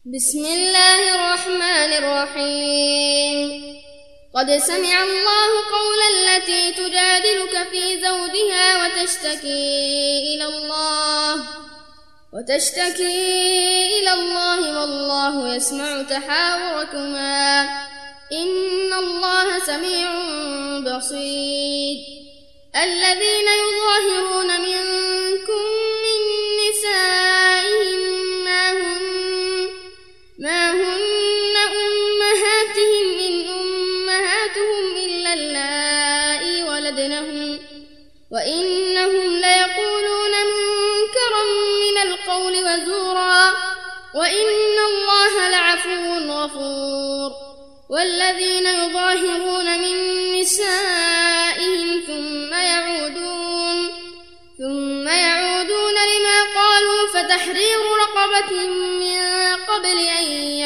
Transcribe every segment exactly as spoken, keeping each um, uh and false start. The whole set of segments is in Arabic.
بسم الله الرحمن الرحيم قد سمع الله قول التي تجادلك في زوجها وتشتكي إلى الله وتشتكي إلى الله والله يسمع تحاوركما إن الله سميع بصير. الذين يظاهرون منكم من نسائهم ما هن ما هن أمهاتهم إن أمهاتهم إلا اللائي ولدنهم وإنهم ليقولون منكرا من القول وزورا وإن الله لعفو غفور. والذين يظاهرون من نسائهم ثم يعودون ثم يعودون لما قالوا فتحرير رقبة من قبل أن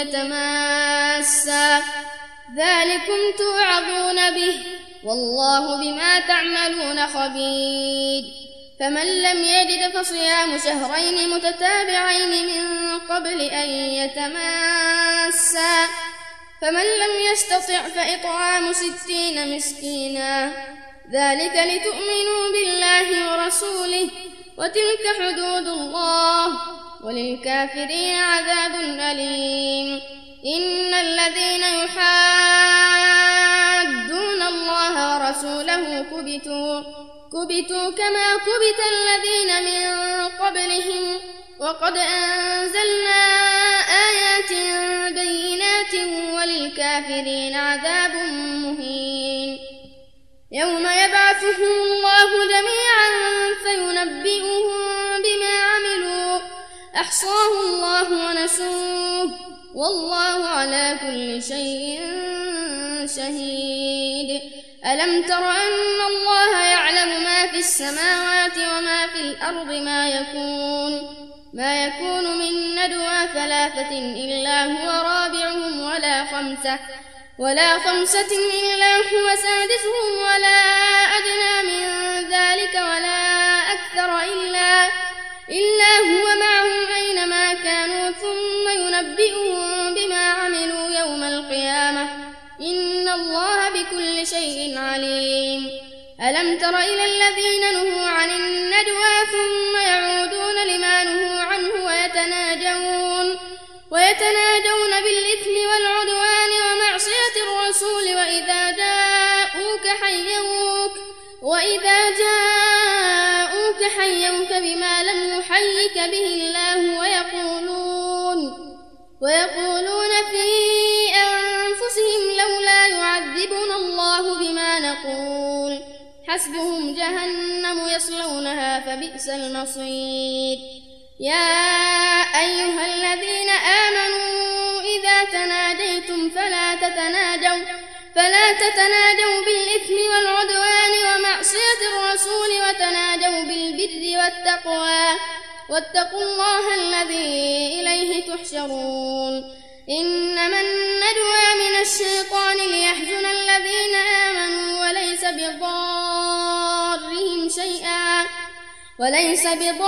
يتماسا ذلكم توعظون به والله بما تعملون خبير. فمن لم يجد فصيام شهرين متتابعين من قبل أن يتماسا فمن لم يستطع فإطعام ستين مسكينا ذلك لتؤمنوا بالله ورسوله وتلك حدود الله وللكافرين عذاب أليم. إن الذين يحادون الله ورسوله كبتوا كبتوا كما كبت الذين من قبلهم وقد أنزلنا آيات بينات وللكافرين عذاب مهين. يوم يبعثهم الله جميعا فينبئهم بما عملوا أحصاه الله ونسوه والله على كل شيء شهيد. ألم تر أن الله يعلم ما في السماوات وما في الأرض ما يكون ما يكون من نجوى ثلاثة إلا هو رابعهم ولا خمسة ولا خمسة إلا هو سادسهم ولا أدنى من ذلك ولا أكثر إلا إلا هو معهم أينما كانوا ثم ينبئهم بما عملوا يوم القيامة إن الله بكل شيء عليم. ألم تر إلى الذين نهوا عن النجوى ثم يعودون لما نهوا عنه ويتناجون ويتناجون بالإثم والعدوان ومعصية الرسول وإذا جاءوك حيوك وإذا جاءوك حيوك بما لم يحيك به الله ويقولون ويقولون في أنفسهم لولا يعذبنا الله بما نقول حسبهم جهنم يصلونها فبئس المصير. يا أيها الذين آمنوا إذا تناجيتم فلا تتناجوا فلا تتناجوا بالإثم والعدوان ومعصية الرسول وتناجوا بالبر والتقوى واتقوا الله الذي إليه تحشرون. إنما النجوى من الشيطان ليحزن الذين آمنوا وليس بضارهم شيئا وليس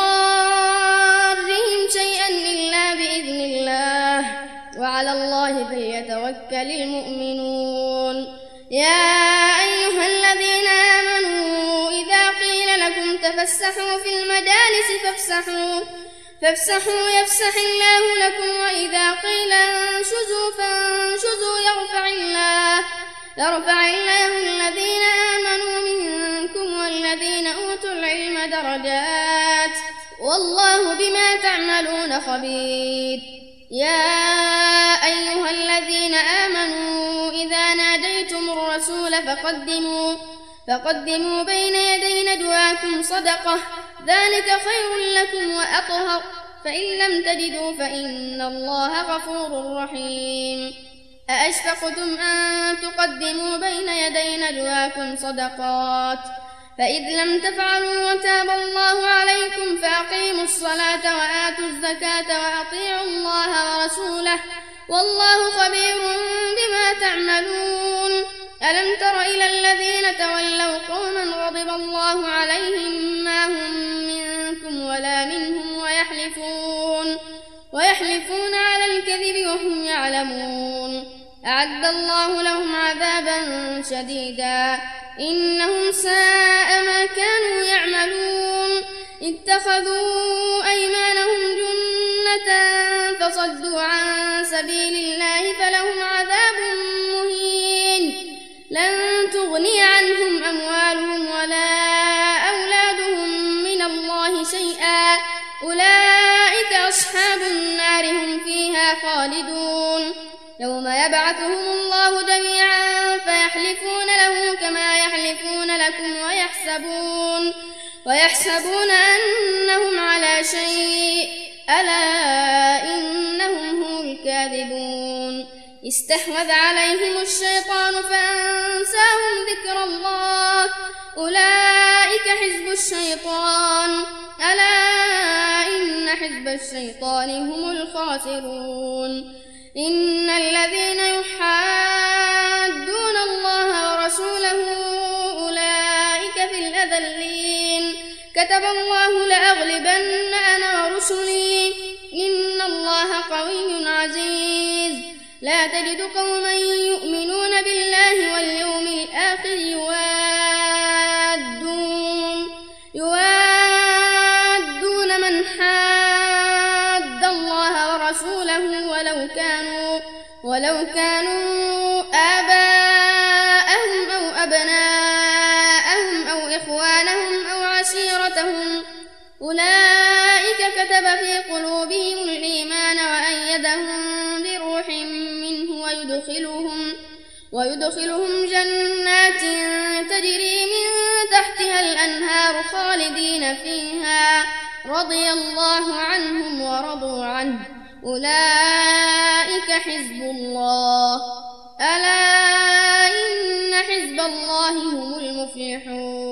بضارهم شيئا إلا بإذن الله وعلى الله فليتوكل المؤمنون. يا أيها الذين آمنوا إذا قيل لكم تفسحوا في المجالس فافسحوا فافسحوا يفسح الله لكم وإذا قيل انشزوا فانشزوا يرفع الله يرفع الله الذين آمنوا منكم والذين أوتوا العلم درجات والله بما تعملون خبير. يا أيها الذين آمنوا إذا ناجيتم الرسول فقدموا فقدموا بين يدي نجواكم صدقة ذلك خير لكم وأطهر فإن لم تجدوا فإن الله غفور رحيم. أأشفقتم أن تقدموا بين يدي نجواكم صدقات فإذ لم تفعلوا وتاب الله عليكم فأقيموا الصلاة وآتوا الزكاة وأطيعوا الله ورسوله والله خبير بما تعملون. ألم تر إلى الذين تولوا قوما غضب الله عليهم ما هم منكم ولا منهم ويحلفون ويحلفون على الكذب وهم يعلمون. أعد الله لهم عذابا شديدا إنهم ساء ما كانوا يعملون. اتخذوا أيمانهم جنة فصدوا عن سبيل الله فلهم عذاب مهين. لن تغني عنهم أموالهم ولا أولادهم من الله شيئا أولئك أصحاب النار هم فيها خالدون. يوم يبعثهم الله جميعا فيحلفون له كما يحلفون لكم ويحسبون ويحسبون أنهم على شيء ألا إنهم هم الكاذبون. استحوذ عليهم الشيطان فأنساهم ذكر الله أولئك حزب الشيطان ألا إن حزب الشيطان هم الخاسرون. إن الذين يحادون الله ورسوله أولئك في الأذلين. كتب الله لأغلبن أنا ورسلي إن الله قوي عزيز. لا تجد قوما يؤمنون بالله واليوم الآخر يوادون يوادون من حاد الله ورسوله ولو كانوا ولو كانوا آباءهم أو أبناءهم أو إخوانهم أو عشيرتهم أولئك كتب في قلوبهم الإيمان وأيدهم بروح منه ويدخلهم ويدخلهم جنات تجري من تحتها الأنهار خالدين فيها رضي الله عنهم ورضوا عنه أولئك حزب الله ألا إن حزب الله هم المفلحون.